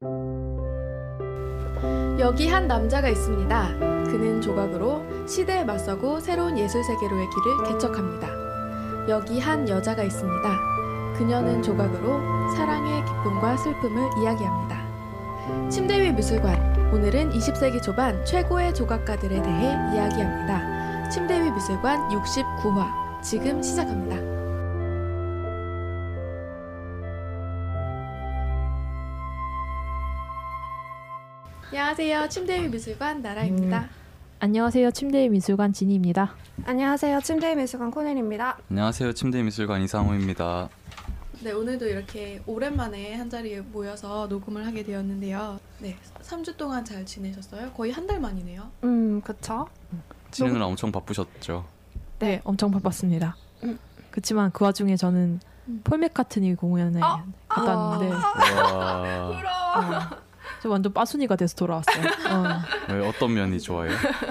여기 한 남자가 있습니다. 그는 조각으로 시대에 맞서고 새로운 예술 세계로의 길을 개척합니다. 여기 한 여자가 있습니다. 그녀는 조각으로 사랑의 기쁨과 슬픔을 이야기합니다. 침대 위 미술관, 오늘은 20세기 초반 최고의 조각가들에 대해 이야기합니다. 침대 위 미술관 69화, 지금 시작합니다. 안녕하세요. 침대 위 미술관 나라입니다. 안녕하세요. 침대 위 미술관 진희입니다. 안녕하세요. 침대 위 미술관 코넬입니다. 안녕하세요. 침대 미술관 이상호입니다. 네, 오늘도 이렇게 오랜만에 한자리에 모여서 녹음을 하게 되었는데요. 네, 3주 동안 잘 지내셨어요? 거의 한 달 만이네요. 그쵸. 지내느라 엄청 바쁘셨죠? 네, 엄청 바빴습니다. 그렇지만 그 와중에 저는 폴 맥카트니 공연에 갔다 왔는데 저 완전 빠순이가 돼서 돌아왔어요. 왜 어떤 면이 좋아요?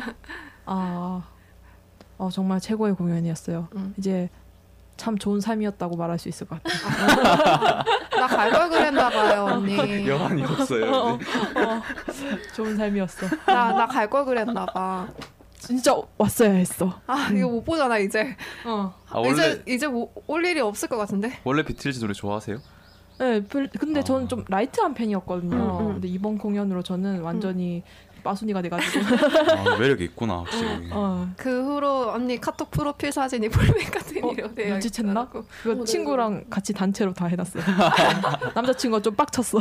정말 최고의 공연이었어요. 이제 참 좋은 삶이었다고 말할 수 있을 것 같아요. 나 갈 걸 그랬나 봐요, 언니. 여한이 없어요. 좋은 삶이었어. 나 갈 걸 그랬나 봐. 진짜 왔어야 했어. 이거 못 보잖아 이제. 원래 이제 올 일이 없을 것 같은데. 원래 비틀즈 노래 좋아하세요? 네, 근데 저는 좀 라이트한 팬이었거든요. 근데 이번 공연으로 저는 완전히 빠순이가 돼가지고 매력이 있구나 확실히. 그 후로 언니 카톡 프로필 사진이 폴 맥카트니로 되어 눈치챘나? 있더라고. 그거 친구랑 같이 단체로 다 해놨어요. 남자친구가 좀 빡쳤어.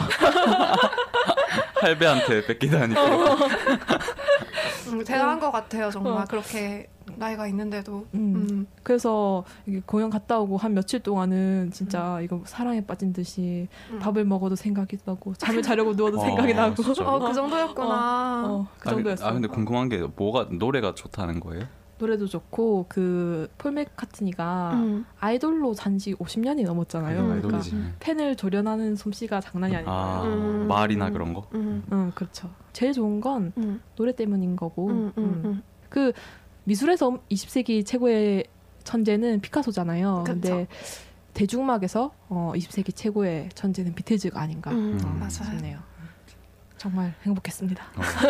할배한테 뺏기다니까. 대단한 것 같아요 정말. 그렇게 나이가 있는데도. 그래서 이게 공연 갔다 오고 한 며칠 동안은 진짜 이거 사랑에 빠진 듯이 밥을 먹어도 생각이 나고 잠을 자려고 누워도 생각이 나고. 그 정도였구나. 그 정도였어. 근데 궁금한 게 노래가 좋다는 거예요? 노래도 좋고 그 폴 맥카트니가 아이돌로 산지 50년이 넘었잖아요. 그러니까 팬을 조련하는 솜씨가 장난이 아니에요. 말이나 그런 거? 그렇죠. 제일 좋은 건 노래 때문인 거고. 그 미술에서 20세기 최고의 천재는 피카소잖아요. 근데 대중음악에서 20세기 최고의 천재는 비틀즈가 아닌가 싶네요. 정말 행복했습니다.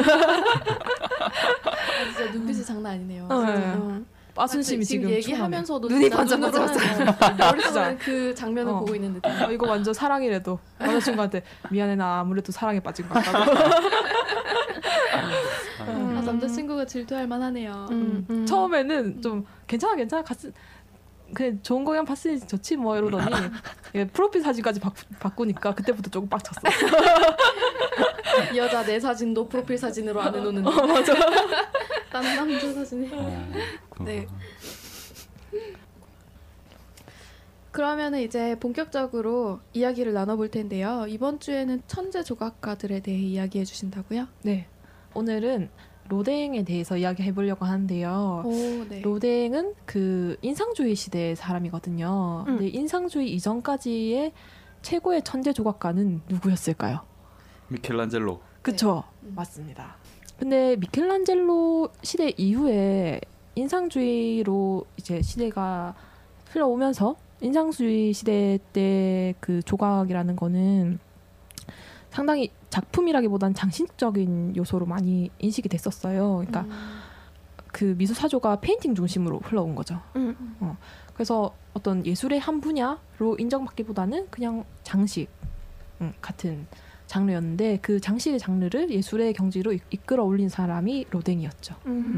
진짜 눈빛이 장난 아니네요. 빠순심이 지금 얘기하면서도 눈이 반짝반짝. 머릿속에 그 장면을 보고 있는 듯해요. 이거 완전 사랑이래도 남자친구한테 미안해 나 아무래도 사랑에 빠진 것 같다고. 남자친구가 질투할 만하네요. 처음에는 좀 괜찮아 그냥 좋은 공연 봤으니 좋지 뭐 이러더니 프로필 사진까지 바꾸니까 그때부터 조금 빡쳤어. 이 여자 내 사진도 프로필 사진으로 안 해놓는데. 맞아. 딴 남자 사진이. 네. 그러면은 이제 본격적으로 이야기를 나눠볼 텐데요. 이번 주에는 천재 조각가들에 대해 이야기해 주신다고요? 네. 오늘은 로댕에 대해서 이야기해 보려고 하는데요. 네. 로댕은 그 인상주의 시대의 사람이거든요. 근데 인상주의 이전까지의 최고의 천재 조각가는 누구였을까요? 미켈란젤로. 그쵸? 맞습니다. 근데 미켈란젤로 시대 이후에 인상주의로 이제 시대가 흘러오면서 인상주의 시대 때 그 조각이라는 거는 상당히 작품이라기보단 장식적인 요소로 많이 인식이 됐었어요. 그러니까 그 미술 사조가 페인팅 중심으로 흘러온 거죠. 그래서 어떤 예술의 한 분야로 인정받기보다는 그냥 장식 같은 장르였는데 그 장식의 장르를 예술의 경지로 이끌어 올린 사람이 로댕이었죠.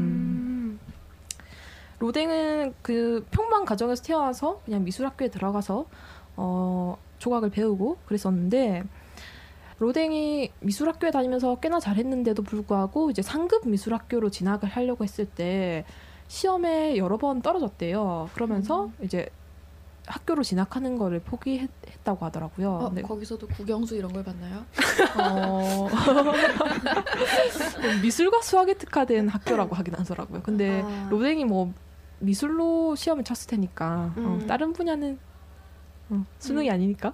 로댕은 그 평범한 가정에서 태어나서 그냥 미술학교에 들어가서 조각을 배우고 그랬었는데 로댕이 미술학교에 다니면서 꽤나 잘했는데도 불구하고 이제 상급 미술학교로 진학을 하려고 했을 때 시험에 여러 번 떨어졌대요. 그러면서 이제 학교로 진학하는 거를 포기했다고 하더라고요. 근데 거기서도 국영수 이런 걸 봤나요? 미술과 수학에 특화된 학교라고 하긴 하더라고요. 근데 로댕이 뭐 미술로 시험을 쳤을 테니까 다른 분야는 수능이 아니니까.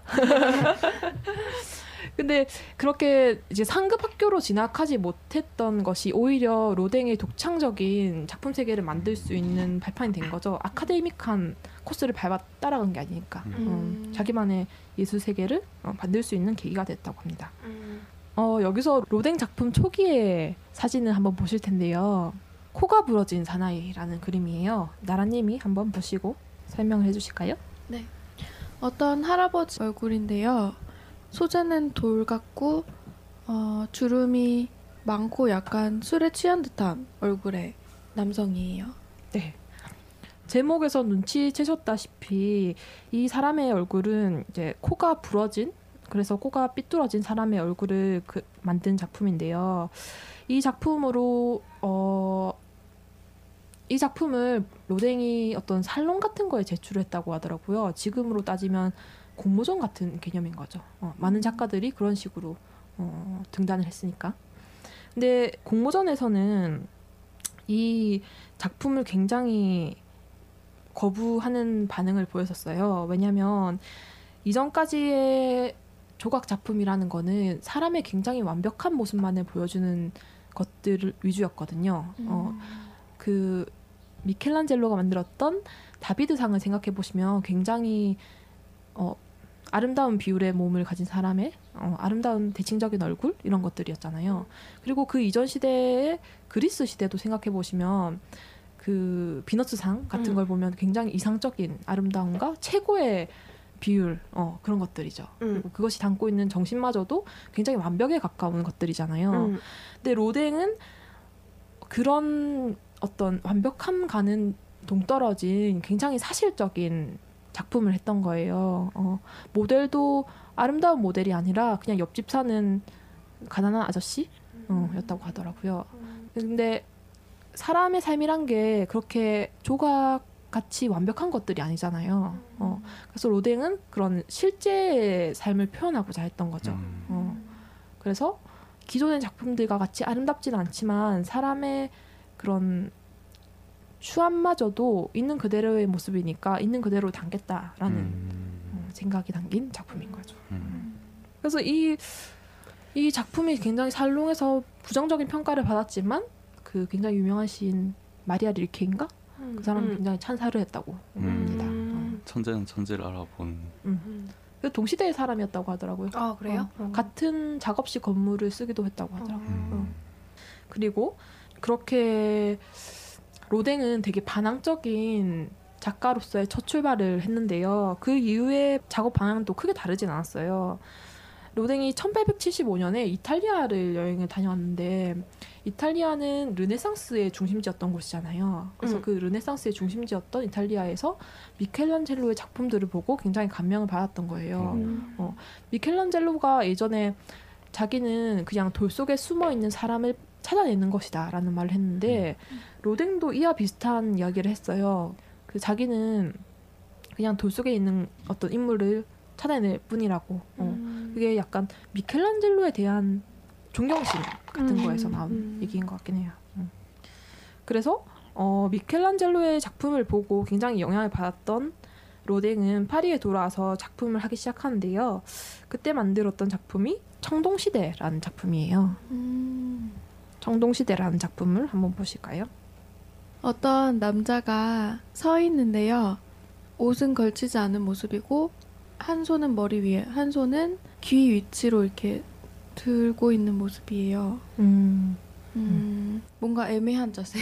근데 그렇게 이제 상급 학교로 진학하지 못했던 것이 오히려 로댕의 독창적인 작품 세계를 만들 수 있는 발판이 된 거죠. 아카데믹한 코스를 밟아 따라간 게 아니니까 자기만의 예술 세계를 만들 수 있는 계기가 됐다고 합니다. 여기서 로댕 작품 초기의 사진을 한번 보실 텐데요. 코가 부러진 사나이라는 그림이에요. 나라님이 한번 보시고 설명을 해주실까요? 어떤 할아버지 얼굴인데요. 소재는 돌 같고 주름이 많고 약간 술에 취한 듯한 얼굴의 남성이에요. 네. 제목에서 눈치채셨다시피 이 사람의 얼굴은 이제 코가 부러진, 그래서 코가 삐뚤어진 사람의 얼굴을 만든 작품인데요. 이 작품으로 이 작품을 로댕이 어떤 살롱 같은 거에 제출했다고 하더라고요. 지금으로 따지면 공모전 같은 개념인 거죠. 많은 작가들이 그런 식으로 등단을 했으니까. 근데 공모전에서는 이 작품을 굉장히 거부하는 반응을 보였었어요. 왜냐하면 이전까지의 조각 작품이라는 거는 사람의 굉장히 완벽한 모습만을 보여주는 것들 위주였거든요. 그 미켈란젤로가 만들었던 다비드상을 생각해 보시면 굉장히 아름다운 비율의 몸을 가진 사람의 아름다운 대칭적인 얼굴 이런 것들이었잖아요. 그리고 그 이전 시대의 그리스 시대도 생각해 보시면 그 비너스상 같은 걸 보면 굉장히 이상적인 아름다움과 최고의 비율 그런 것들이죠. 그리고 그것이 담고 있는 정신마저도 굉장히 완벽에 가까운 것들이잖아요. 근데 로댕은 그런 어떤 완벽함 가는 동떨어진 굉장히 사실적인 작품을 했던 거예요. 모델도 아름다운 모델이 아니라 그냥 옆집 사는 가난한 아저씨 였다고 하더라고요. 근데 사람의 삶이란 게 그렇게 조각같이 완벽한 것들이 아니잖아요. 그래서 로댕은 그런 실제의 삶을 표현하고자 했던 거죠. 그래서 기존의 작품들과 같이 아름답지는 않지만 사람의 그런 추함마저도 있는 그대로의 모습이니까 있는 그대로 담겠다라는 생각이 담긴 작품인 거죠. 그래서 이 작품이 굉장히 살롱에서 부정적인 평가를 받았지만 그 굉장히 유명한 시인 마리아 릴케인가? 그 사람은 굉장히 찬사를 했다고 합니다. 천재는 천재를 알아본. 그 동시대의 사람이었다고 하더라고요. 아 그래요? 같은 작업실 건물을 쓰기도 했다고 하더라고요. 그리고 그렇게 로댕은 되게 반항적인 작가로서의 첫 출발을 했는데요. 그 이후에 작업 방향도 크게 다르진 않았어요. 로댕이 1875년에 이탈리아를 여행을 다녀왔는데 이탈리아는 르네상스의 중심지였던 곳이잖아요. 그래서 그 르네상스의 중심지였던 이탈리아에서 미켈란젤로의 작품들을 보고 굉장히 감명을 받았던 거예요. 미켈란젤로가 예전에 자기는 그냥 돌 속에 숨어있는 사람을 찾아내는 것이다 라는 말을 했는데 로댕도 이와 비슷한 이야기를 했어요. 그 자기는 그냥 돌 속에 있는 어떤 인물을 찾아낼 뿐이라고. 그게 약간 미켈란젤로에 대한 존경심 같은 거에서 나온 얘기인 것 같긴 해요. 그래서 미켈란젤로의 작품을 보고 굉장히 영향을 받았던 로댕은 파리에 돌아와서 작품을 하기 시작하는데요. 그때 만들었던 작품이 청동시대라는 작품이에요. 청동시대라는 작품을 한번 보실까요? 어떤 남자가 서 있는데요. 옷은 걸치지 않은 모습이고 한 손은 머리 위에, 한 손은 귀 위치로 이렇게 들고 있는 모습이에요. 뭔가 애매한 자세.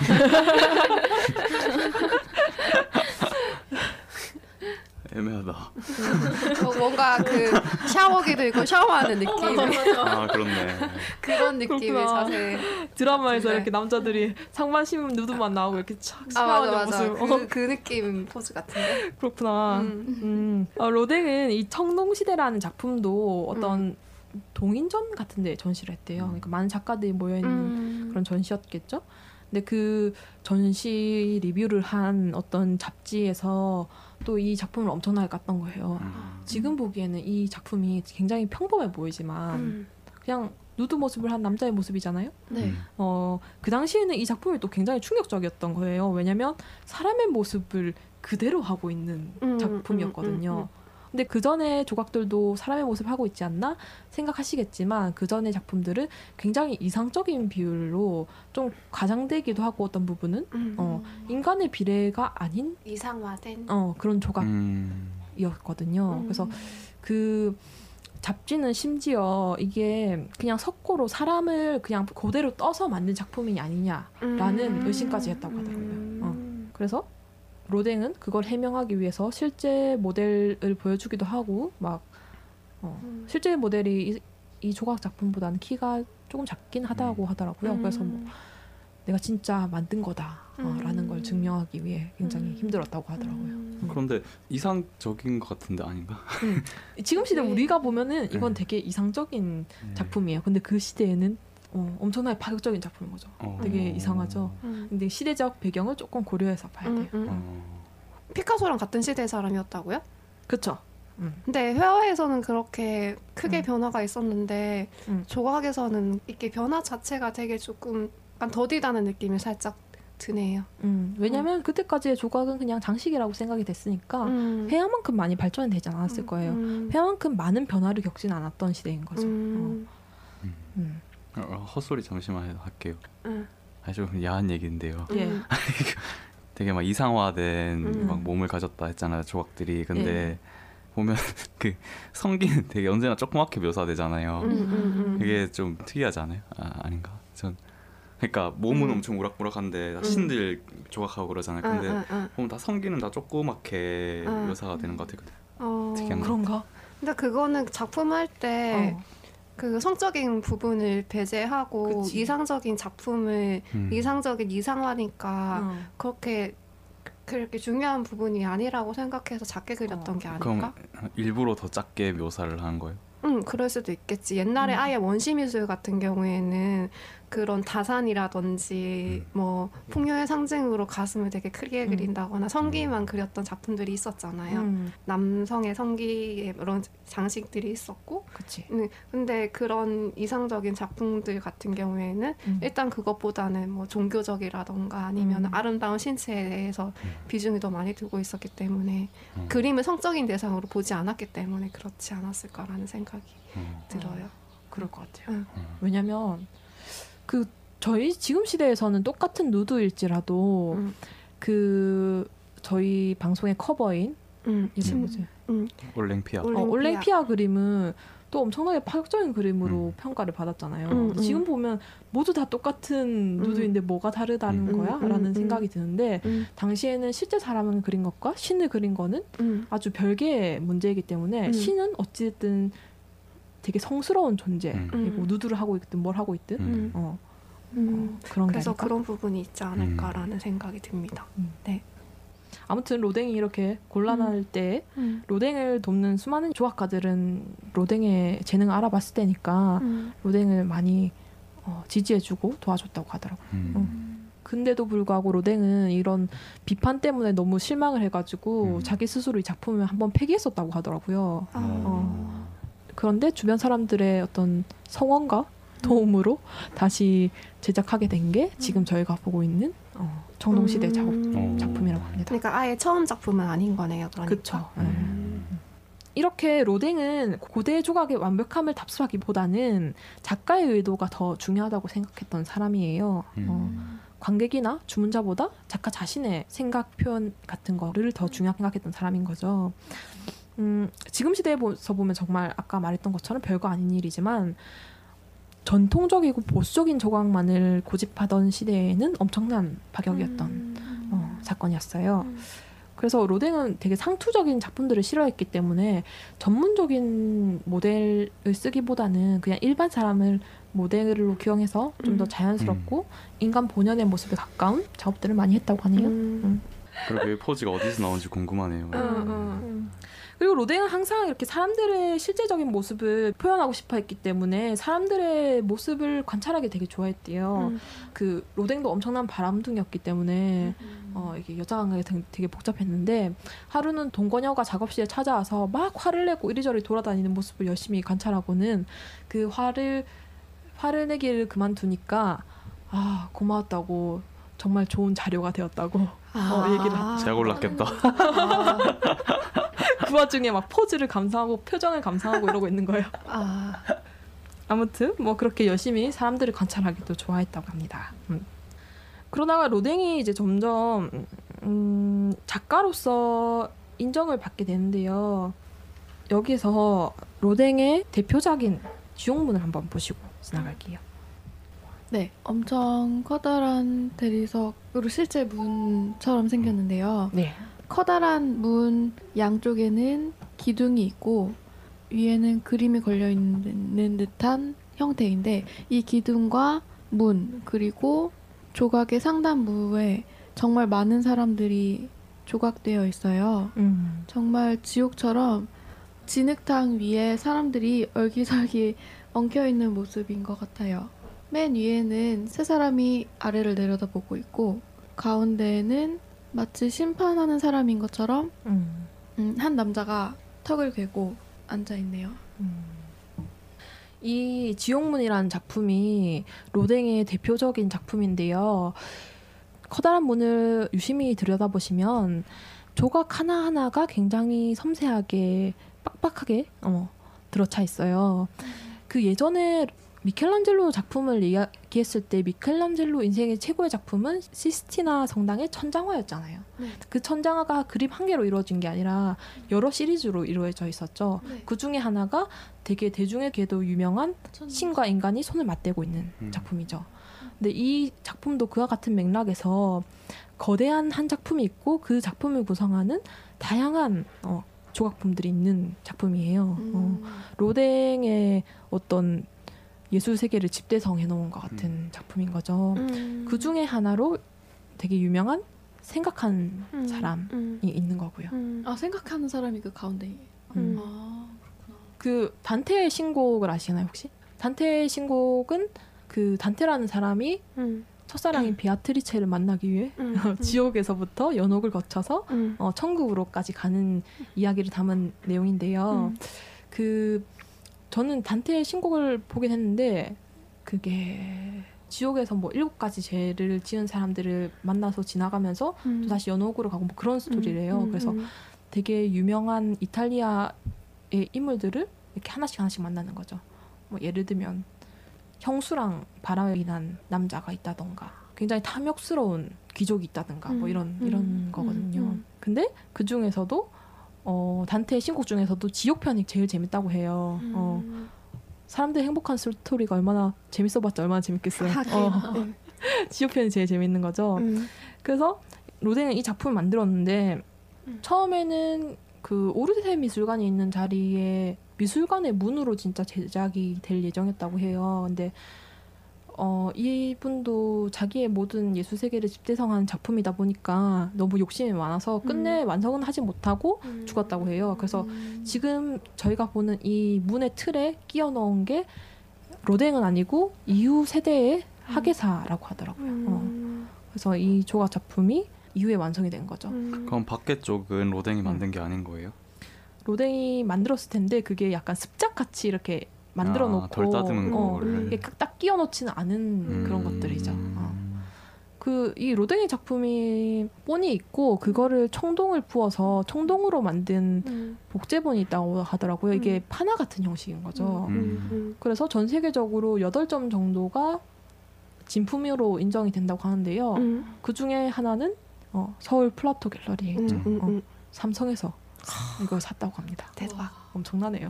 애매하다. 뭔가 그 샤워기도 있고 샤워하는 느낌. 아 그렇네. 그런 느낌의 그렇구나. 자세. 드라마에서 네. 이렇게 남자들이 상반 신문 누드만 나오고 이렇게 착 아 맞아 샤워하는 맞아. 모습. 그 느낌 포즈 같은데. 그렇구나. 로댕은 이 청동시대라는 작품도 어떤 동인전 같은 데 전시를 했대요. 그러니까 많은 작가들이 모여있는 그런 전시였겠죠. 근데 그 전시 리뷰를 한 어떤 잡지에서 또 이 작품을 엄청나게 깠던 거예요. 지금 보기에는 이 작품이 굉장히 평범해 보이지만 그냥 누드 모습을 한 남자의 모습이잖아요. 네. 그 당시에는 이 작품이 또 굉장히 충격적이었던 거예요. 왜냐하면 사람의 모습을 그대로 하고 있는 작품이었거든요. 근데 그 전에 조각들도 사람의 모습 하고 있지 않나 생각하시겠지만 그 전의 작품들은 굉장히 이상적인 비율로 좀 과장되기도 하고 어떤 부분은 인간의 비례가 아닌 이상화된. 그런 조각이었거든요. 그래서 그 잡지는 심지어 이게 그냥 석고로 사람을 그냥 그대로 떠서 만든 작품이 아니냐라는 의심까지 했다고 하더라고요. 그래서 로댕은 그걸 해명하기 위해서 실제 모델을 보여주기도 하고 막 실제 모델이 이 조각 작품보다는 키가 조금 작긴 하다고 하더라고요. 그래서 뭐 내가 진짜 만든 거다라는 걸 증명하기 위해 굉장히 힘들었다고 하더라고요. 그런데 이상적인 것 같은데 아닌가? 지금 시대 네. 우리가 보면은 이건 되게 이상적인 작품이에요. 근데 그 시대에는 엄청나게 파격적인 작품인 거죠. 되게 이상하죠. 근데 시대적 배경을 조금 고려해서 봐야 돼요. 피카소랑 같은 시대의 사람이었다고요? 그렇죠. 근데 회화에서는 그렇게 크게 변화가 있었는데 조각에서는 이게 변화 자체가 되게 조금 약간 더디다는 느낌이 살짝 드네요. 왜냐면 그때까지의 조각은 그냥 장식이라고 생각이 됐으니까 회화만큼 많이 발전이 되지 않았을 거예요. 회화만큼 많은 변화를 겪진 않았던 시대인 거죠. 헛소리 잠시만 할게요. 아주 야한 얘기인데요. 예. 되게 막 이상화된 막 몸을 가졌다 했잖아요, 조각들이. 근데 보면 그 성기는 되게 언제나 조그맣게 묘사되잖아요. 이게 좀 특이하지 않아요? 아닌가? 전 그러니까 몸은 엄청 우락부락한데 신들 조각하고 그러잖아요. 근데 보면 다 성기는 다 조그맣게 묘사가 되는 것 같아요. 특이한 거. 그런가? 근데 그거는 작품 할 때 그 성적인 부분을 배제하고 그치. 이상적인 작품을 이상적인 이상화니까 그렇게 중요한 부분이 아니라고 생각해서 작게 그렸던 게 아닐까? 그럼 일부러 더 작게 묘사를 한 거예요? 그럴 수도 있겠지. 옛날에 아예 원시미술 같은 경우에는 그런 다산이라든지 뭐 풍요의 상징으로 가슴을 되게 크게 그린다거나 성기만 그렸던 작품들이 있었잖아요. 남성의 성기에 그런 장식들이 있었고. 그치. 근데 그런 이상적인 작품들 같은 경우에는 일단 그것보다는 뭐 종교적이라던가 아니면 아름다운 신체에 대해서 비중이 더 많이 두고 있었기 때문에 그림을 성적인 대상으로 보지 않았기 때문에 그렇지 않았을까라는 생각이 들어요. 그럴 것 같아요. 왜냐면 그 저희 지금 시대에서는 똑같은 누드일지라도 그 저희 방송의 커버인 이름 뭐지? 올랭피아. 올랭피아 그림은 또 엄청나게 파격적인 그림으로 평가를 받았잖아요. 근데 지금 보면 모두 다 똑같은 누드인데 뭐가 다르다는 거야? 라는 생각이 드는데 당시에는 실제 사람을 그린 것과 신을 그린 거는 아주 별개의 문제이기 때문에 신은 어찌됐든 되게 성스러운 존재 그리고 누드를 하고 있든 뭘 하고 있든 그런 게 그래서 아닐까? 그런 부분이 있지 않을까라는 생각이 듭니다. 네. 아무튼 로댕이 이렇게 곤란할 때 로댕을 돕는 수많은 조각가들은 로댕의 재능을 알아봤을 때니까 로댕을 많이 지지해주고 도와줬다고 하더라고요. 근데도 불구하고 로댕은 이런 비판 때문에 너무 실망을 해가지고 자기 스스로 이 작품을 한번 폐기했었다고 하더라고요. 그런데 주변 사람들의 어떤 성원과 도움으로 다시 제작하게 된 게 지금 저희가 보고 있는 청동시대 작품이라고 합니다. 그러니까 아예 처음 작품은 아닌 거네요. 그러니까. 그렇죠. 이렇게 로댕은 고대 조각의 완벽함을 답습하기보다는 작가의 의도가 더 중요하다고 생각했던 사람이에요. 관객이나 주문자보다 작가 자신의 생각 표현 같은 거를 더 중요하게 생각했던 사람인 거죠. 지금 시대에서 보면 정말 아까 말했던 것처럼 별거 아닌 일이지만 전통적이고 보수적인 조각만을 고집하던 시대에는 엄청난 파격이었던 사건이었어요. 그래서 로댕은 되게 상투적인 작품들을 싫어했기 때문에 전문적인 모델을 쓰기보다는 그냥 일반 사람을 모델로 기용해서 좀 더 자연스럽고 인간 본연의 모습에 가까운 작업들을 많이 했다고 하네요. 그리고 이 포즈가 어디서 나온지 궁금하네요. 그리고 로댕은 항상 이렇게 사람들의 실제적인 모습을 표현하고 싶어 했기 때문에 사람들의 모습을 관찰하기 되게 좋아했대요. 그 로댕도 엄청난 바람둥이였기 때문에 이게 여자 감각이 되게 복잡했는데 하루는 동거녀가 작업실에 찾아와서 막 화를 내고 이리저리 돌아다니는 모습을 열심히 관찰하고는 그 화를 내기를 그만두니까 고마웠다고 정말 좋은 자료가 되었다고 얘기를 하죠. 잘 골랐겠다. 그 와중에 막 포즈를 감상하고 표정을 감상하고 이러고 있는 거예요. 아무튼 뭐 그렇게 열심히 사람들을 관찰하기도 좋아했다고 합니다. 그러다가 로댕이 이제 점점 작가로서 인정을 받게 되는데요. 여기서 로댕의 대표작인 지옥문을 한번 보시고 지나갈게요. 네, 엄청 커다란 대리석으로 실제 문처럼 생겼는데요. 네. 커다란 문 양쪽에는 기둥이 있고 위에는 그림이 걸려 있는 듯한 형태인데 이 기둥과 문 그리고 조각의 상단부에 정말 많은 사람들이 조각되어 있어요. 정말 지옥처럼 진흙탕 위에 사람들이 얼기설기 엉켜있는 모습인 것 같아요. 맨 위에는 세 사람이 아래를 내려다보고 있고 가운데에는 마치 심판하는 사람인 것처럼 한 남자가 턱을 괴고 앉아있네요. 이 지옥문이라는 작품이 로댕의 대표적인 작품인데요. 커다란 문을 유심히 들여다보시면 조각 하나하나가 굉장히 섬세하게 빡빡하게 들어차 있어요. 그 예전에 미켈란젤로 작품을 이야기했을 때 미켈란젤로 인생의 최고의 작품은 시스티나 성당의 천장화였잖아요. 네. 그 천장화가 그림 한 개로 이루어진 게 아니라 여러 시리즈로 이루어져 있었죠. 네. 그 중에 하나가 되게 대중에게도 유명한 신과 인간이 손을 맞대고 있는 작품이죠. 근데 이 작품도 그와 같은 맥락에서 거대한 한 작품이 있고 그 작품을 구성하는 다양한 조각품들이 있는 작품이에요. 로댕의 어떤 예술 세계를 집대성해 놓은 것 같은 작품인 거죠. 그 중에 하나로 되게 유명한 생각하는 사람이 있는 거고요. 아, 생각하는 사람이 그 가운데. 아, 그 단테의 신곡을 아시나요 혹시? 단테의 신곡은 그 단테라는 사람이 첫사랑인 베아트리체를 만나기 위해 지옥에서부터 연옥을 거쳐서 천국으로까지 가는 이야기를 담은 내용인데요. 저는 단테의 신곡을 보긴 했는데 그게 지옥에서 뭐 7가지 죄를 지은 사람들을 만나서 지나가면서 또 다시 연옥으로 가고 뭐 그런 스토리래요. 그래서 되게 유명한 이탈리아의 인물들을 이렇게 하나씩 만나는 거죠. 뭐 예를 들면 형수랑 바람이 난 남자가 있다던가 굉장히 탐욕스러운 귀족이 있다던가 뭐 이런 거거든요. 근데 그 중에서도 단테의 신곡 중에서도 지옥편이 제일 재밌다고 해요. 사람들이 행복한 스토리가 얼마나 재밌어봤자 얼마나 재밌겠어요. 지옥편이 제일 재밌는 거죠. 그래서 로댕은 이 작품을 만들었는데 처음에는 그 오르세 미술관이 있는 자리에 미술관의 문으로 진짜 제작이 될 예정이었다고 해요. 근데 이분도 자기의 모든 예술 세계를 집대성한 작품이다 보니까 너무 욕심이 많아서 끝내 완성은 하지 못하고 죽었다고 해요. 그래서 지금 저희가 보는 이 문의 틀에 끼워 넣은 게 로댕은 아니고 이후 세대의 학예사라고 하더라고요. 그래서 이 조각 작품이 이후에 완성이 된 거죠. 그럼 밖에 쪽은 로댕이 만든 게 아닌 거예요? 로댕이 만들었을 텐데 그게 약간 습작같이 이렇게 만들어 놓고 덜 따듬은 거를 이게 딱 끼워 넣지는 않은 그런 것들이죠. 이 로댕의 작품이 본이 있고 그거를 청동을 부어서 청동으로 만든 복제본이 있다고 하더라고요. 이게 파나 같은 형식인 거죠. 그래서 전 세계적으로 8점 정도가 진품으로 인정이 된다고 하는데요. 그 중에 하나는 서울 플라토 갤러리에 있죠. 삼성에서 이걸 샀다고 합니다. 대박. 엄청나네요.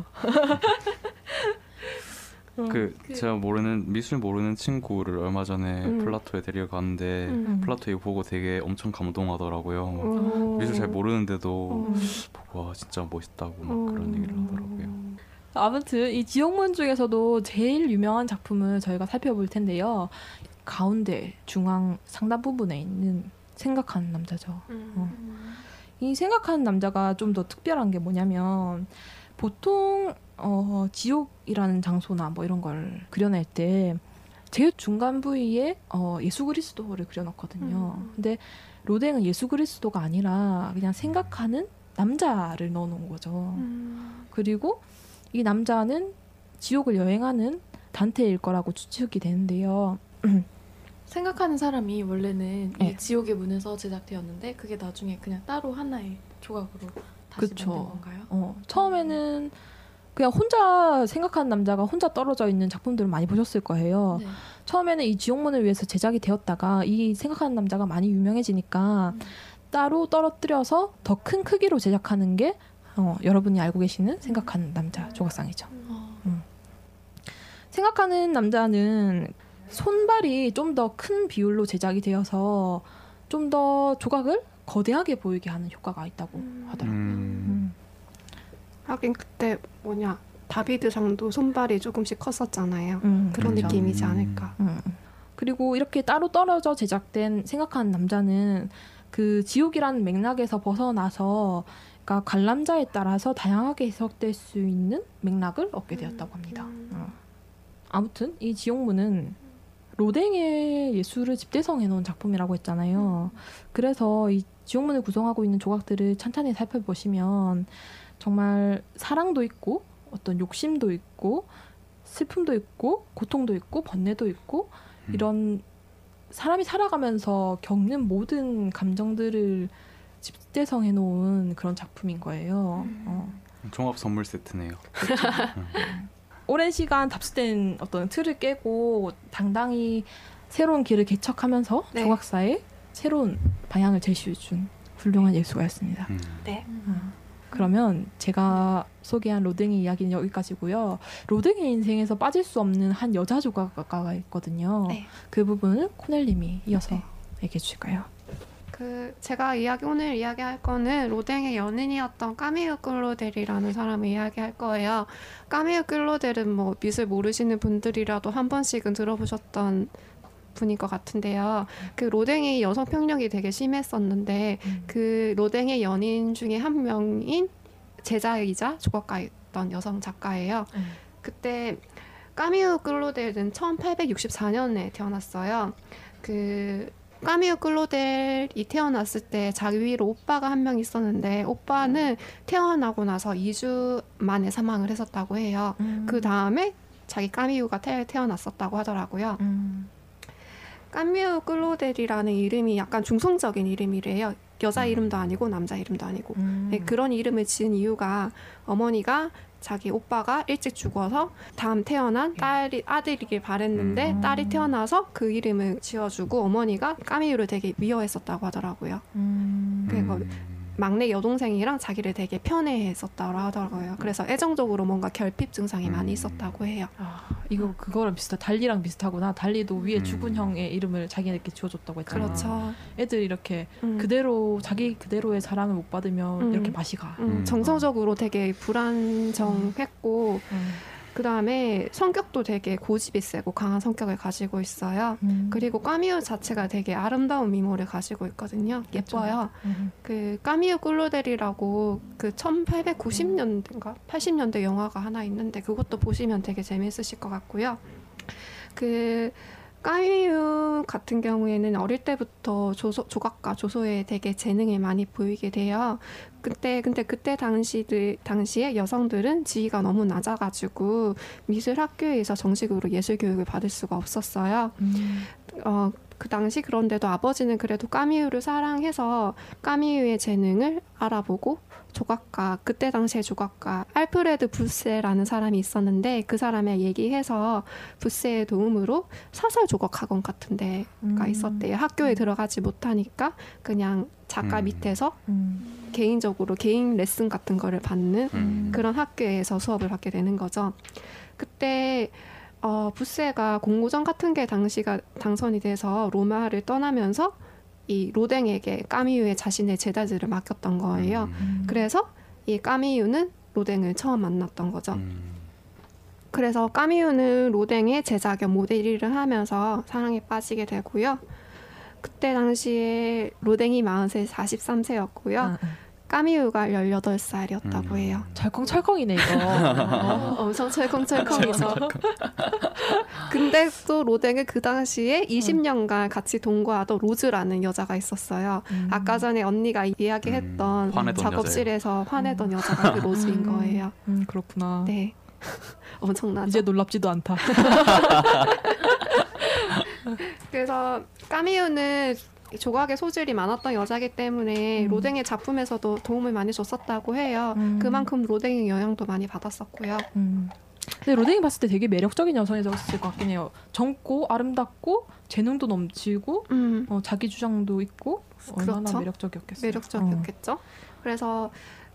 제가 미술 모르는 친구를 얼마 전에 플라토에 데려갔는데 플라토 이거 보고 되게 엄청 감동하더라고요. 미술 잘 모르는데도 보고 와 진짜 멋있다고 막 그런 얘기를 하더라고요. 아무튼 이 지옥문 중에서도 제일 유명한 작품을 저희가 살펴볼 텐데요. 가운데 중앙 상단 부분에 있는 생각하는 남자죠. 이 생각하는 남자가 좀 더 특별한 게 뭐냐면 보통 지옥이라는 장소나 뭐 이런 걸 그려낼 때 제일 중간 부위에 예수 그리스도를 그려놓거든요. 근데 로댕은 예수 그리스도가 아니라 그냥 생각하는 남자를 넣어놓은 거죠. 그리고 이 남자는 지옥을 여행하는 단테일 거라고 추측이 되는데요. 생각하는 사람이 원래는 네. 이 지옥의 문에서 제작되었는데 그게 나중에 그냥 따로 하나의 조각으로 다시 그쵸. 만든 건가요? 처음에는 그냥 혼자 생각하는 남자가 혼자 떨어져 있는 작품들을 많이 보셨을 거예요. 네. 처음에는 이 지옥문을 위해서 제작이 되었다가 이 생각하는 남자가 많이 유명해지니까 따로 떨어뜨려서 더 큰 크기로 제작하는 게 여러분이 알고 계시는 생각하는 남자 조각상이죠. 생각하는 남자는 손발이 좀 더 큰 비율로 제작이 되어서 좀 더 조각을 거대하게 보이게 하는 효과가 있다고 하더라고요. 하긴 그때 다비드상도 손발이 조금씩 컸었잖아요. 그런 그렇죠. 느낌이지 않을까. 그리고 이렇게 따로 떨어져 제작된 생각하는 남자는 그 지옥이라는 맥락에서 벗어나서 그러니까 관람자에 따라서 다양하게 해석될 수 있는 맥락을 얻게 되었다고 합니다. 아무튼 이 지옥문은 로댕의 예술을 집대성해 놓은 작품이라고 했잖아요. 그래서 이 지옥문을 구성하고 있는 조각들을 찬찬히 살펴보시면 정말 사랑도 있고 어떤 욕심도 있고 슬픔도 있고 고통도 있고 번뇌도 있고 이런 사람이 살아가면서 겪는 모든 감정들을 집대성해 놓은 그런 작품인 거예요. 종합 선물 세트네요. 오랜 시간 답습된 어떤 틀을 깨고 당당히 새로운 길을 개척하면서 네. 조각사에 새로운 방향을 제시해준 훌륭한 예술가였습니다. 네. 그러면 제가 소개한 로댕의 이야기는 여기까지고요. 로댕의 인생에서 빠질 수 없는 한 여자 조각가가 있거든요. 네. 그 부분을 코넬님이 이어서 얘기해 주실까요? 제가 오늘 이야기할 거는 로댕의 연인이었던 까미유 클로델이라는 사람을 이야기할 거예요. 까미유 클로델은 뭐 미술 모르시는 분들이라도 한 번씩은 들어보셨던 분인 것 같은데요. 그 로댕이 여성 평력이 되게 심했었는데 그 로댕의 연인 중에 한 명인 제자이자 조각가였던 여성 작가예요. 그때 까미유 클로델은 1864년에 태어났어요. 그 까미유 클로델이 태어났을 때 자기 위로 오빠가 한 명 있었는데 오빠는 태어나고 나서 2주 만에 사망을 했었다고 해요. 그 다음에 자기 까미유가 태어났었다고 하더라고요. 까미유 클로델이라는 이름이 약간 중성적인 이름이래요. 여자 이름도 아니고 남자 이름도 아니고. 네, 그런 이름을 지은 이유가 어머니가 자기 오빠가 일찍 죽어서 다음 태어난 아들이길 바랬는데 딸이 태어나서 그 이름을 지어주고 어머니가 까미유를 되게 미워했었다고 하더라고요. 그리고 막내 여동생이랑 자기를 되게 편애했었다고 하더라고요. 그래서 애정적으로 뭔가 결핍 증상이 많이 있었다고 해요. 이거 그거랑 비슷하. 달리랑 비슷하구나. 달리도 위에 죽은 형의 이름을 자기네께 지어줬다고 했잖아. 그렇죠. 애들 이렇게 그대로 자기 그대로의 사랑을 못 받으면 이렇게 맛이 가. 정서적으로 되게 불안정했고 그 다음에 성격도 되게 고집이 세고 강한 성격을 가지고 있어요. 그리고 까미유 자체가 되게 아름다운 미모를 가지고 있거든요. 예뻐요. 그 까미유 클로델이라고 그 1890년대인가 80년대 영화가 하나 있는데 그것도 보시면 되게 재미있으실 것 같고요. 그 까미유 같은 경우에는 어릴 때부터 조각가 조소에 되게 재능을 많이 보이게 돼요. 근데 그때 당시에 여성들은 지위가 너무 낮아가지고 미술 학교에서 정식으로 예술 교육을 받을 수가 없었어요. 그 당시 그런데도 아버지는 그래도 까미유를 사랑해서 까미유의 재능을 알아보고 조각가, 그때 당시의 조각가 알프레드 부세라는 사람이 있었는데 그 사람에 얘기해서 부세의 도움으로 사설 조각 학원 같은 데가 있었대요. 학교에 들어가지 못하니까 그냥 작가 밑에서 개인적으로 개인 레슨 같은 거를 받는 그런 학교에서 수업을 받게 되는 거죠. 그때 부세가 공모전 같은 게 당시가 당선이 돼서 로마를 떠나면서 이 로댕에게 까미유의 자신의 제자들을 맡겼던 거예요. 그래서 이 까미유는 로댕을 처음 만났던 거죠. 그래서 까미유는 로댕의 제자 겸 모델 일을 하면서 사랑에 빠지게 되고요. 그때 당시에 로댕이 43세였고요. 까미유가 18살이었다고 해요. 찰컹찰컹이네 이거. 엄청 철컹철컹이죠. 근데 또 로댕은 그 당시에 20년간 같이 동거하던 로즈라는 여자가 있었어요. 아까 전에 언니가 이야기했던 작업실에서 화내던 여자가 그 로즈인 거예요. 그렇구나. 네. 엄청나죠. 이제 놀랍지도 않다. 그래서 까미유는 조각의 소질이 많았던 여자이기 때문에 로댕의 작품에서도 도움을 많이 줬었다고 해요. 그만큼 로댕의 영향도 많이 받았었고요. 근데 로댕이 봤을 때 되게 매력적인 여성이었을 것 같긴 해요. 젊고 아름답고 재능도 넘치고 자기 주장도 있고 얼마나 그렇죠. 매력적이었겠어요. 매력적이었겠죠. 그래서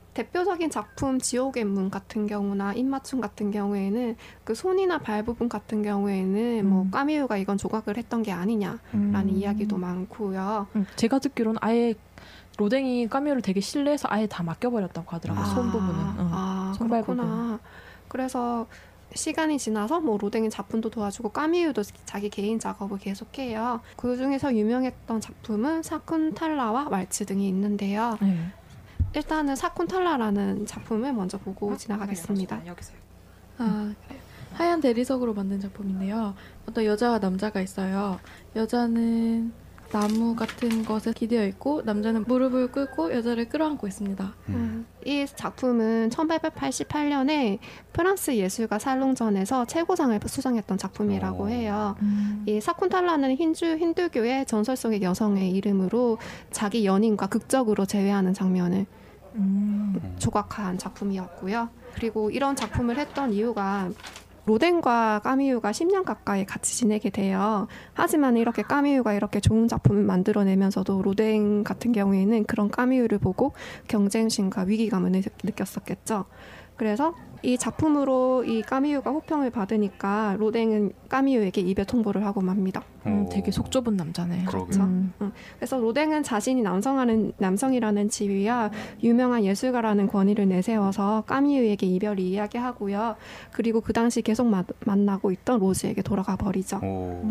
대표적인 작품 지옥의 문 같은 경우나 입맞춤 같은 경우에는 그 손이나 발 부분 같은 경우에는 뭐 까미유가 이건 조각을 했던 게 아니냐라는 이야기도 많고요. 제가 듣기로는 아예 로댕이 까미유를 되게 신뢰해서 아예 다 맡겨버렸다고 하더라고요. 손 부분은. 손발 그렇구나. 부분. 그래서 시간이 지나서 뭐 로댕이 작품도 도와주고 까미유도 자기 개인 작업을 계속해요. 그 중에서 유명했던 작품은 사쿤탈라와 왈츠 등이 있는데요. 네. 일단은 사쿤탈라라는 작품을 먼저 보고 지나가겠습니다. 여기서요. 그래요. 하얀 대리석으로 만든 작품인데요. 어떤 여자와 남자가 있어요. 여자는 나무 같은 것에 기대어 있고 남자는 무릎을 꿇고 여자를 끌어안고 있습니다. 이 작품은 1888년에 프랑스 예술가 살롱전에서 최고상을 수상했던 작품이라고 해요. 이 사쿤탈라는 힌두교의 전설 속의 여성의 이름으로 자기 연인과 극적으로 재회하는 장면을 조각한 작품이었고요. 그리고 이런 작품을 했던 이유가 로댕과 까미유가 10년 가까이 같이 지내게 돼요. 하지만 이렇게 까미유가 이렇게 좋은 작품을 만들어내면서도 로댕 같은 경우에는 그런 까미유를 보고 경쟁심과 위기감을 느꼈었겠죠. 그래서 이 작품으로 이 까미유가 호평을 받으니까 로댕은 까미유에게 이별 통보를 하고 맙니다. 되게 속 좁은 남자네. 그렇죠. 그래서 로댕은 자신이 남성이라는 지위와 유명한 예술가라는 권위를 내세워서 까미유에게 이별을 이야기하고요. 그리고 그 당시 계속 만나고 있던 로즈에게 돌아가 버리죠.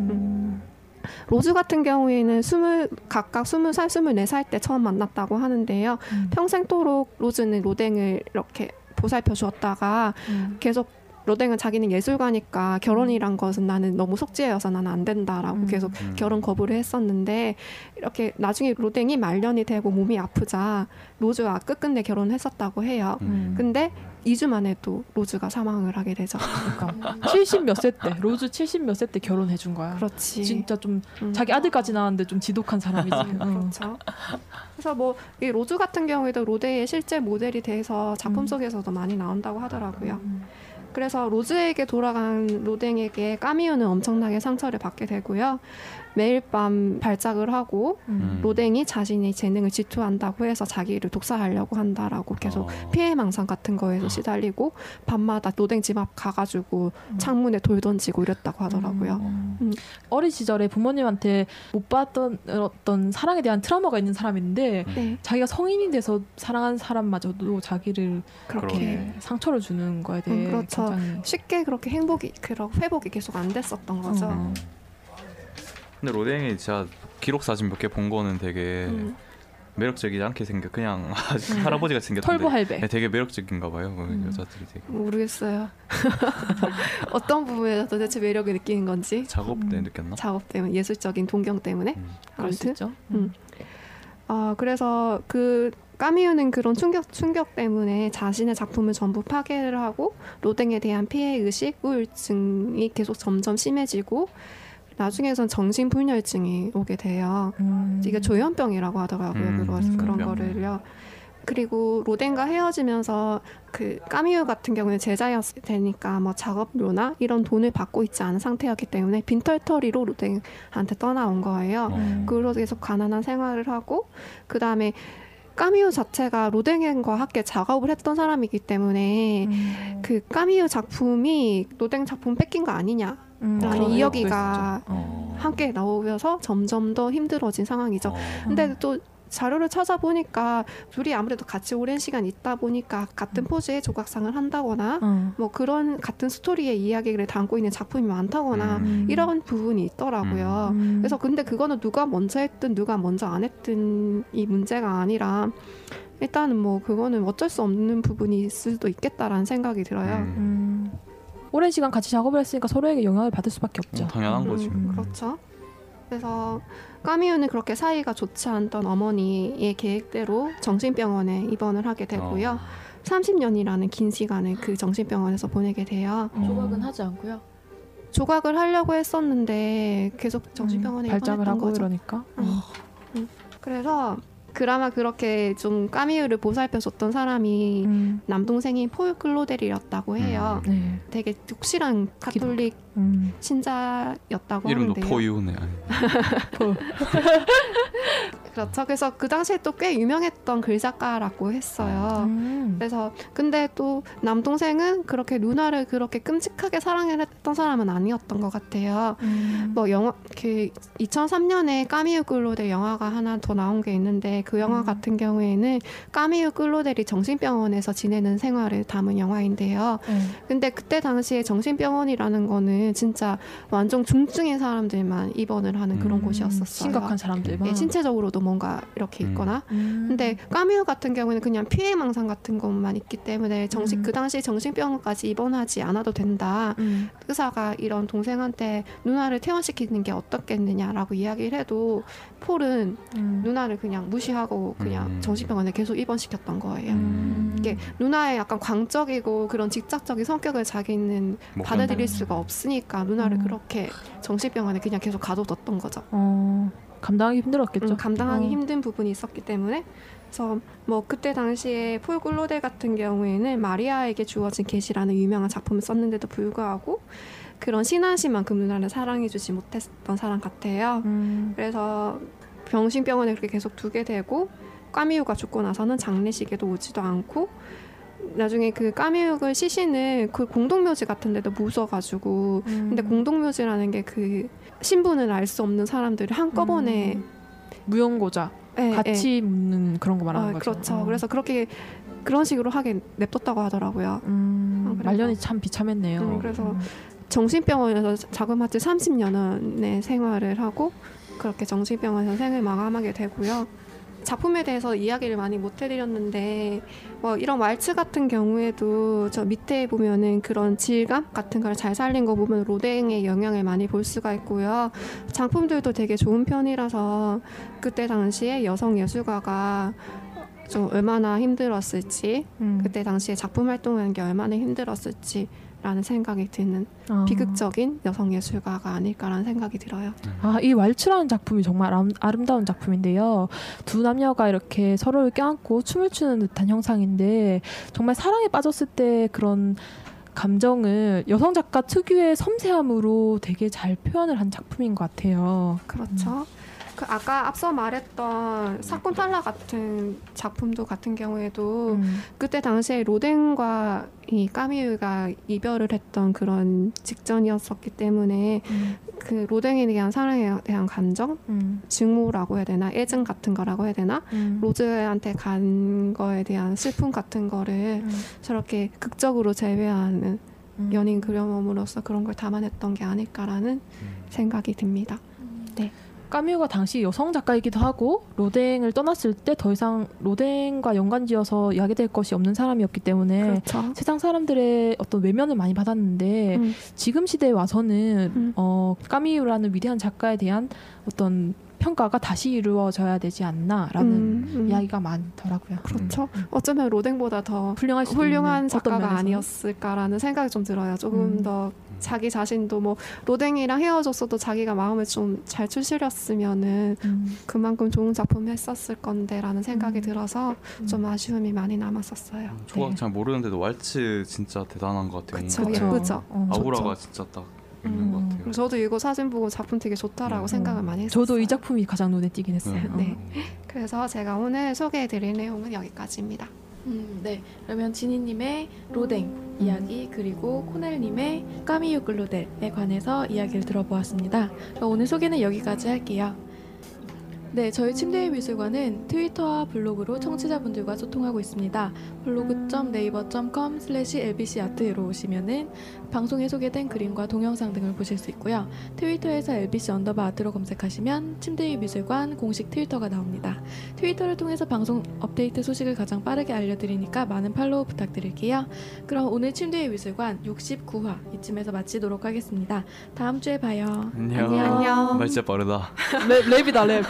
로즈 같은 경우에는 각각 20살, 24살 때 처음 만났다고 하는데요. 평생토록 로즈는 로댕을 이렇게 보살펴 주었다가 계속 로댕은 자기는 예술가니까 결혼이란 것은 나는 너무 속죄여서 나는 안 된다라고 계속 결혼 거부를 했었는데 이렇게 나중에 로댕이 말년이 되고 몸이 아프자 로즈와 끝끝내 결혼을 했었다고 해요. 근데 2주 만에 또 로즈가 사망을 하게 되죠. 그러니까 70 몇 세 때 로즈 70 몇 세 때 결혼해 준 거야. 그렇지. 진짜 좀 자기 아들까지 낳았는데 좀 지독한 사람이지. 그렇죠. 그래서 뭐 이 로즈 같은 경우에도 로댕의 실제 모델이 돼서 작품 속에서도 많이 나온다고 하더라고요. 그래서 로즈에게 돌아간 로댕에게 까미유는 엄청나게 상처를 받게 되고요. 매일 밤 발작을 하고 로댕이 자신의 재능을 질투한다고 해서 자기를 독살하려고 한다라고 계속 피해망상 같은 거에서 시달리고 밤마다 로댕 집 앞 가가지고 창문에 돌 던지고 이랬다고 하더라고요. 어린 시절에 부모님한테 못 받았던 어떤 사랑에 대한 트라우마가 있는 사람인데 네. 자기가 성인이 돼서 사랑한 사람마저도 자기를 그렇게 상처를 주는 거에 대해 그렇죠. 굉장히 쉽게 그렇게 회복이 계속 안 됐었던 거죠. 근데 로댕이 진짜 기록 사진 몇 개 본 거는 되게 매력적이지 않게 생겨. 그냥 할아버지가 생겼는데 털보 할배. 네, 되게 매력적인가 봐요. 여자들이 되게. 모르겠어요. 어떤 부분에서 도대체 매력을 느끼는 건지. 작업 때 느꼈나? 작업 때문에, 예술적인 동경 때문에. 그럴 수 있죠. 그래서 그 까미유는 그런 충격 때문에 자신의 작품을 전부 파괴를 하고 로댕에 대한 피해의식, 우울증이 계속 점점 심해지고 나중에선 정신불멸증이 오게 돼요. 이게 조현병이라고 하더라고요. 그런 거를요. 그리고 로댕과 헤어지면서 그 까미유 같은 경우는 제자였을 테니까 뭐 작업료나 이런 돈을 받고 있지 않은 상태였기 때문에 빈털터리로 로댕한테 떠나온 거예요. 그러고 계속 가난한 생활을 하고 그 다음에 까미유 자체가 로댕과 함께 작업을 했던 사람이기 때문에 그 까미유 작품이 로댕 작품 뺏긴 거 아니냐 라는 이야기가 함께 나오면서 점점 더 힘들어진 상황이죠. 근데 또 자료를 찾아보니까 둘이 아무래도 같이 오랜 시간 있다 보니까 같은 포즈의 조각상을 한다거나 뭐 그런 같은 스토리의 이야기를 담고 있는 작품이 많다거나 이런 부분이 있더라고요. 그래서 근데 그거는 누가 먼저 했든 누가 먼저 안 했든 이 문제가 아니라 일단은 뭐 그거는 어쩔 수 없는 부분이 있을 수도 있겠다라는 생각이 들어요. 오랜 시간 같이 작업을 했으니까 서로에게 영향을 받을 수밖에 없죠. 당연한 거지. 그렇죠. 그래서 까미유는 그렇게 사이가 좋지 않던 어머니의 계획대로 정신병원에 입원을 하게 되고요. 30년이라는 긴 시간을 그 정신병원에서 보내게 돼요. 조각은 하지 않고요. 조각을 하려고 했었는데 계속 정신병원에 발작을 입원했던 하고 거죠. 이러니까. 그래서 그나마 그렇게 좀 까미유를 보살펴줬던 사람이 남동생인 폴 클로델이었다고 해요. 네. 되게 독실한 가톨릭 신자였다고 이름도 하는데요. 포유네. 그렇죠. 그래서 그 당시에 또 꽤 유명했던 글작가라고 했어요. 그래서 근데 또 남동생은 그렇게 누나를 그렇게 끔찍하게 사랑했던 사람은 아니었던 것 같아요. 뭐 영화 그 2003년에 까미유 클로델 영화가 하나 더 나온 게 있는데 그 영화 같은 경우에는 까미유 클로델이 정신병원에서 지내는 생활을 담은 영화인데요. 근데 그때 당시에 정신병원이라는 거는 진짜 완전 중증인 사람들만 입원을 하는 그런 곳이었었어요. 심각한 사람들만. 예, 신체적으로도 뭔가 이렇게 있거나. 근데 까미유 같은 경우에는 그냥 피해망상 같은 것만 있기 때문에 그 당시 정신병원까지 입원하지 않아도 된다. 의사가 이런 동생한테 누나를 퇴원시키는 게 어떻겠느냐라고 이야기를 해도 폴은 누나를 그냥 무시하고 그냥 정신병원에 계속 입원시켰던 거예요. 이게 누나의 약간 광적이고 그런 직접적인 성격을 자기는 받아들일 수가 없으니까 누나를 그렇게 정신병원에 그냥 계속 가둬뒀던 거죠. 감당하기 힘들었겠죠. 감당하기 힘든 부분이 있었기 때문에. 그래서 뭐 그때 당시에 폴 글로델 같은 경우에는 마리아에게 주어진 계시라는 유명한 작품을 썼는데도 불구하고 그런 신하시만큼 누나를 사랑해주지 못했던 사람 같아요. 그래서 병신병원에 그렇게 계속 두게 되고 까미유가 죽고 나서는 장례식에도 오지도 않고 나중에 그 까미유의 시신을 그 공동묘지 같은 데도 묻어가지고 근데 공동묘지라는 게 그 신분을 알 수 없는 사람들을 한꺼번에 무용고자 같이 묻는 그런 거 말하는 거죠. 그렇죠. 그래서 그런 식으로 하게 냅뒀다고 하더라고요. 말년이 참 비참했네요. 그래서 정신병원에서 자그마치 30년의 생활을 하고 그렇게 정신병원에서 생을 마감하게 되고요. 작품에 대해서 이야기를 많이 못 해드렸는데 뭐 이런 왈츠 같은 경우에도 저 밑에 보면은 그런 질감 같은 걸 잘 살린 거 보면 로댕의 영향을 많이 볼 수가 있고요. 작품들도 되게 좋은 편이라서 그때 당시에 여성 예술가가 좀 얼마나 힘들었을지 그때 당시에 작품 활동하는 게 얼마나 힘들었을지 라는 생각이 드는 비극적인 여성 예술가가 아닐까라는 생각이 들어요. 이 왈츠라는 작품이 정말 아름다운 작품인데요. 두 남녀가 이렇게 서로를 껴안고 춤을 추는 듯한 형상인데 정말 사랑에 빠졌을 때 그런 감정을 여성 작가 특유의 섬세함으로 되게 잘 표현을 한 작품인 것 같아요. 그렇죠. 그 아까 앞서 말했던 사건 탈락 같은 작품도 같은 경우에도 그때 당시에 로댕과 이 까미유가 이별을 했던 그런 직전이었었기 때문에 그 로댕에 대한 사랑에 대한 감정, 증오라고 해야 되나, 애증 같은 거라고 해야 되나, 로즈한테 간 거에 대한 슬픔 같은 거를 저렇게 극적으로 재회하는 연인 그려멈으로써 그런 걸 담아냈던 게 아닐까라는 생각이 듭니다. 네. 까뮤가 당시 여성 작가이기도 하고 로댕을 떠났을 때 더 이상 로댕과 연관지어서 이야기될 것이 없는 사람이었기 때문에 그렇죠. 세상 사람들의 어떤 외면을 많이 받았는데 지금 시대에 와서는 까뮤라는 위대한 작가에 대한 어떤 평가가 다시 이루어져야 되지 않나라는 이야기가 많더라고요. 그렇죠. 어쩌면 로댕보다 더 훌륭한 작가가 아니었을까라는 생각이 좀 들어요. 조금 더 자기 자신도 뭐 로댕이랑 헤어졌어도 자기가 마음을 좀 잘 추스렸으면은 그만큼 좋은 작품을 했었을 건데라는 생각이 들어서 좀 아쉬움이 많이 남았었어요. 조각 잘 모르는데도 왈츠 진짜 대단한 것 같아요. 그쵸, 예쁘죠. 아우라가 진짜 딱 있는 것 같아요. 저도 이거 사진 보고 작품 되게 좋다라고 생각을 많이 했어요. 저도 이 작품이 가장 눈에 띄긴 했어요. 네. 그래서 제가 오늘 소개해드릴 내용은 여기까지입니다. 네. 그러면 지니님의 로댕 이야기 그리고 코넬님의 까미유 글로델에 관해서 이야기를 들어보았습니다. 오늘 소개는 여기까지 할게요. 네, 저희 침대의 미술관은 트위터와 블로그로 청취자분들과 소통하고 있습니다. blog.naver.com/lbcart로 오시면은 방송에 소개된 그림과 동영상 등을 보실 수 있고요. 트위터에서 lbc_art로 검색하시면 침대의 미술관 공식 트위터가 나옵니다. 트위터를 통해서 방송 업데이트 소식을 가장 빠르게 알려드리니까 많은 팔로우 부탁드릴게요. 그럼 오늘 침대의 미술관 69화 이쯤에서 마치도록 하겠습니다. 다음 주에 봐요. 안녕. 말 진짜 빠르다. 랩이다 랩.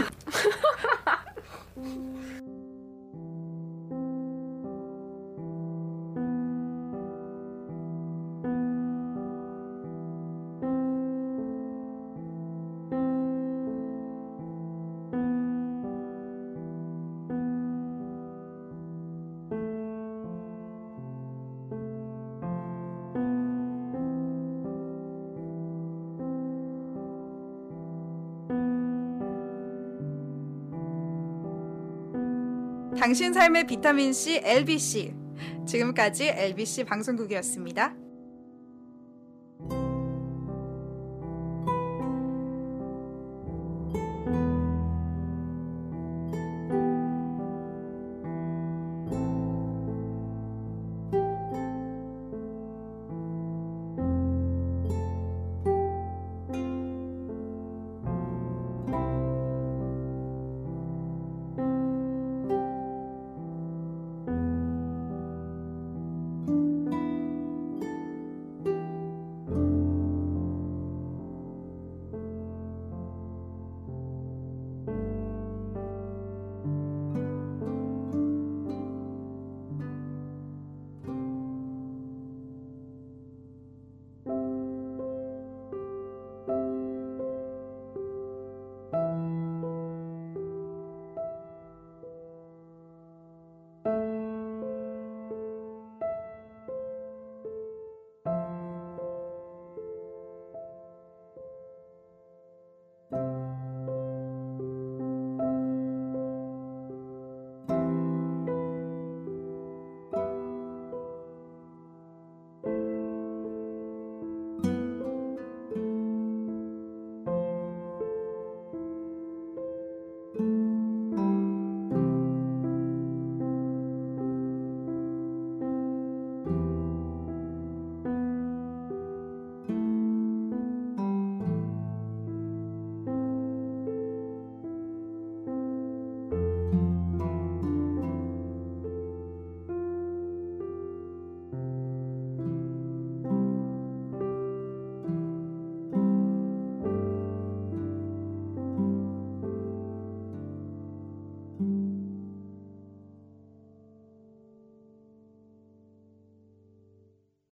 당신 삶의 비타민 C LBC. 지금까지 LBC 방송국이었습니다.